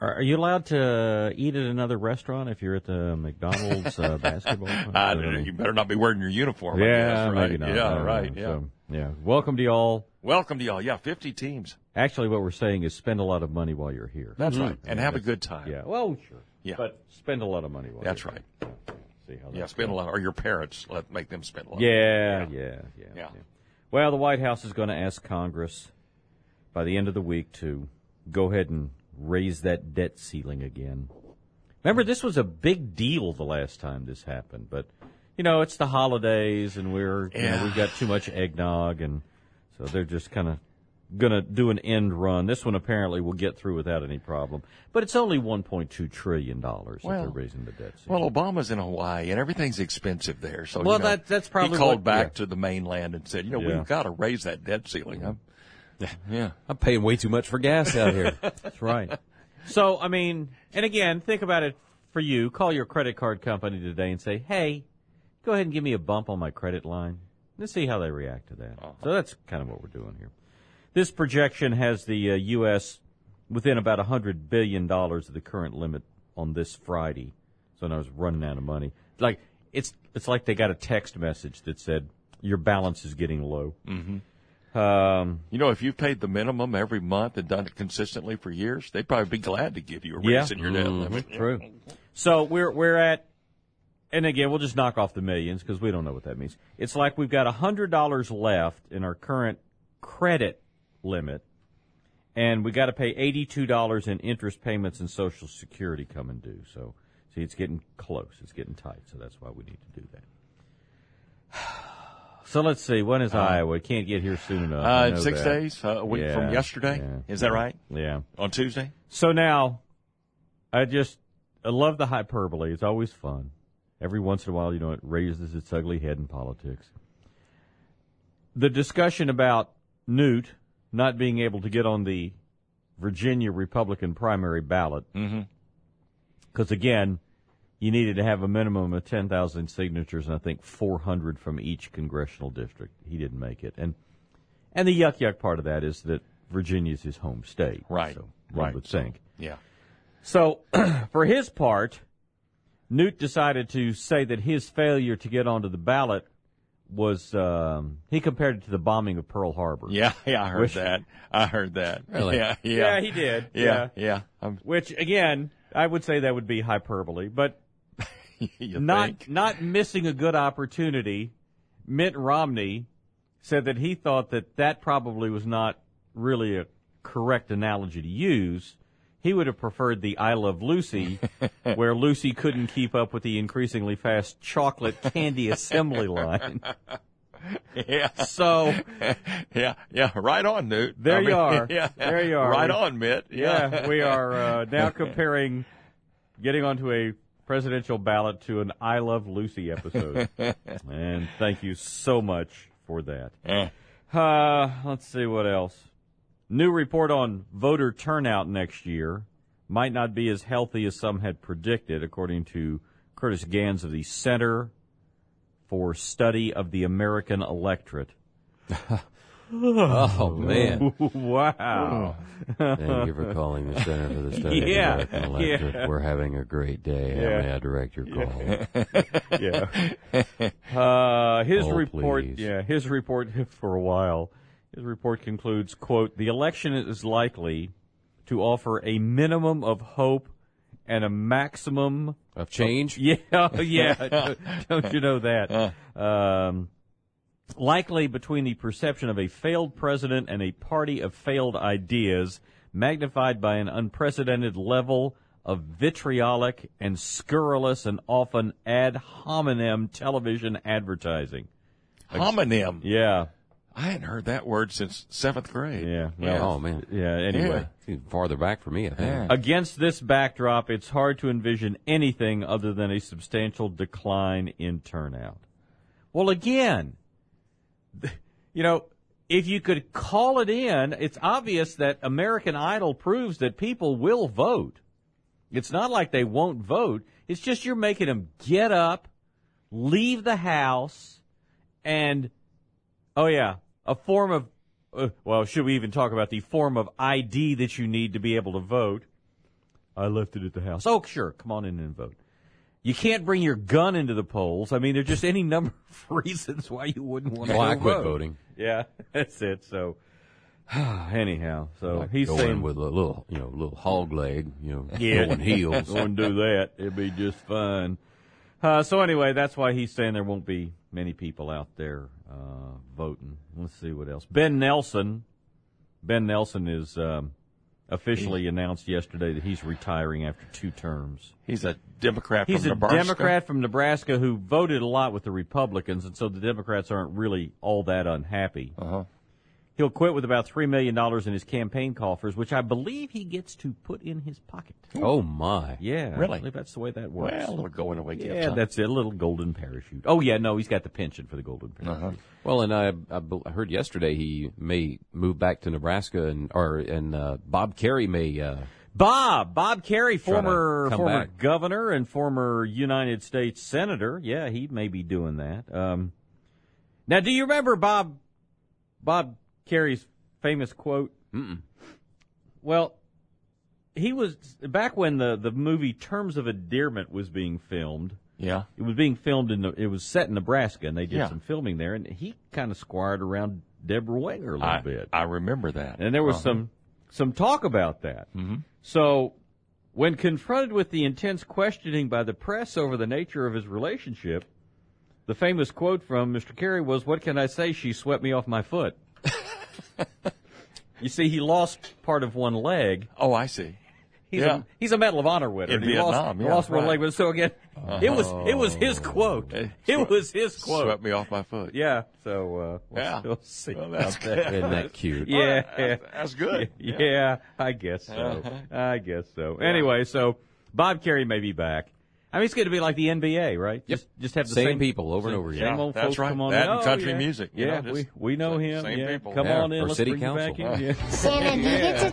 Are you allowed to eat at another restaurant if you're at the McDonald's basketball? You better not be wearing your uniform. Yeah, I guess, right? maybe not. Yeah, right. Yeah. So, yeah. Welcome to y'all. Welcome to y'all. Yeah, 50 teams. Actually, what we're saying is spend a lot of money while you're here. That's right, and have a good time. Yeah. Well, sure. Yeah. But spend a lot of money while That's you're right. here. See how Yeah, spend a lot, or your parents make them spend a lot. Yeah. Yeah. Well, the White House is going to ask Congress by the end of the week to go ahead and raise that debt ceiling again. Remember, this was a big deal the last time this happened, but it's the holidays and we've got too much eggnog, and so they're just kind of going to do an end run. This one apparently will get through without any problem, but it's only $1.2 trillion that they're raising the debt ceiling. Well, Obama's in Hawaii and everything's expensive there, so that's probably he called back to the mainland and said, we've got to raise that debt ceiling. I'm paying way too much for gas out here. That's right. So, I mean, and again, think about it for you. Call your credit card company today and say, hey, go ahead and give me a bump on my credit line. Let's see how they react to that. Uh-huh. So that's kind of what we're doing here. This projection has the U.S. within about $100 billion of the current limit on this Friday. So I was running out of money. It's like they got a text message that said, your balance is getting low. Mm-hmm. If you've paid the minimum every month and done it consistently for years, they'd probably be glad to give you a raise in your debt limit. True. So we're at, and again, we'll just knock off the millions because we don't know what that means. It's like we've got $100 left in our current credit limit, and we got to pay $82 in interest payments and Social Security coming due. So, see, it's getting close. It's getting tight. So that's why we need to do that. So let's see. When is Iowa? It can't get here soon enough. 6 days, a week from yesterday. Yeah. Is that right? Yeah. On Tuesday? So now, I love the hyperbole. It's always fun. Every once in a while, it raises its ugly head in politics. The discussion about Newt not being able to get on the Virginia Republican primary ballot, because again, you needed to have a minimum of 10,000 signatures, and I think 400 from each congressional district. He didn't make it. And the yuck part of that is that Virginia's his home state. Right. So one would think. Yeah. So for his part, Newt decided to say that his failure to get onto the ballot was, he compared it to the bombing of Pearl Harbor. Yeah, I heard that. Really? Yeah, he did. Yeah. Which, again, I would say that would be hyperbole, but not missing a good opportunity. Mitt Romney said that he thought that probably was not really a correct analogy to use. He would have preferred the I Love Lucy, where Lucy couldn't keep up with the increasingly fast chocolate candy assembly line. Yeah. So. Yeah. Right on, Newt. There you are. Right on, Mitt. Yeah. We are now comparing getting onto a presidential ballot to an I Love Lucy episode. And thank you so much for that. Let's see what else. New report on voter turnout next year might not be as healthy as some had predicted, according to Curtis Gans of the Center for Study of the American Electorate. Oh, man. Wow. Thank you for calling the Center for the Study of the American Electorate. Yeah. We're having a great day. How may I direct your call? His Oh, report, please. his report for a while, his report concludes, quote, the election is likely to offer a minimum of hope and a maximum Of change? Don't you know that? Likely between the perception of a failed president and a party of failed ideas, magnified by an unprecedented level of vitriolic and scurrilous and often ad hominem television advertising. Homonym. Yeah. I hadn't heard that word since 7th grade. Yeah. Oh, man. Yeah, anyway. It's even farther back for me, I think. Yeah. Against this backdrop, it's hard to envision anything other than a substantial decline in turnout. Well, again, if you could call it in, it's obvious that American Idol proves that people will vote. It's not like they won't vote. It's just you're making them get up, leave the house, and, a form of, should we even talk about the form of ID that you need to be able to vote? I left it at the house. Oh, sure. Come on in and vote. You can't bring your gun into the polls. I mean, there's just any number of reasons why you wouldn't want to Well, I go quit vote. voting. Yeah, that's it. So, anyhow, so I'd he's go saying in with a little hog leg, Yeah. going heels. Go and do that. It'd be just fun. So anyway, that's why he's saying there won't be many people out there voting. Let's see what else. Ben Nelson is officially announced yesterday that he's retiring after 2 terms. He's a Democrat He's from a Nebraska. Democrat from Nebraska who voted a lot with the Republicans, and so the Democrats aren't really all that unhappy. Uh-huh. He'll quit with about $3 million in his campaign coffers, which I believe he gets to put in his pocket. Oh, my. Yeah, Really? I believe that's the way that works. Well, a little going away gift. Yeah, huh? that's it. A little golden parachute. Oh, yeah, no, he's got the pension for the golden parachute. Uh-huh. Well, and I heard yesterday he may move back to Nebraska, and Bob Kerrey may. Bob Kerrey, former come back. governor and former United States senator. Yeah, he may be doing that. Now, do you remember Bob Kerry's famous quote? Mm-mm. Well, he was back when the movie Terms of Endearment was being filmed. Yeah. It was being filmed it was set in Nebraska, and they did Yeah. some filming there, and he kind of squired around Deborah Winger a little bit. I remember that. And there was some talk about that. Mm-hmm. So, when confronted with the intense questioning by the press over the nature of his relationship, the famous quote from Mr. Kerry was, "What can I say? She swept me off my foot." You see, he lost part of one leg. Oh, I see. He's a Medal of Honor winner. In He Vietnam, lost one right. leg, but so again, it was his quote. It was his quote. Swept me off my foot. Yeah. So we'll see. Well, that's about that. Isn't that cute? Yeah, That's good. Yeah, I guess so. I guess so. Anyway, so Bob Kerry may be back. I mean, it's going to be like the NBA, right? Yep. Just have the Same same people over and over again. Same old That's folks right. come on That in. and Oh, country yeah. music. Yeah, just we know him. same Yeah. people. Come Yeah, on in. or Let's city bring you back council. in. Yeah. Santa needed to